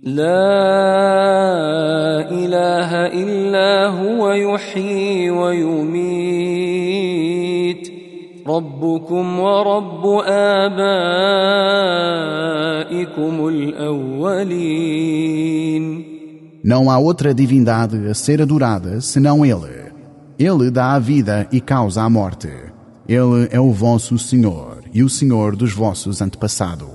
لا إله إلا هو يحيي ويميت ربكم ورب آبائكم الأولين. Não há outra divindade a ser adorada senão Ele. Ele dá a vida e causa a morte. Ele é o vosso Senhor e o Senhor dos vossos antepassados.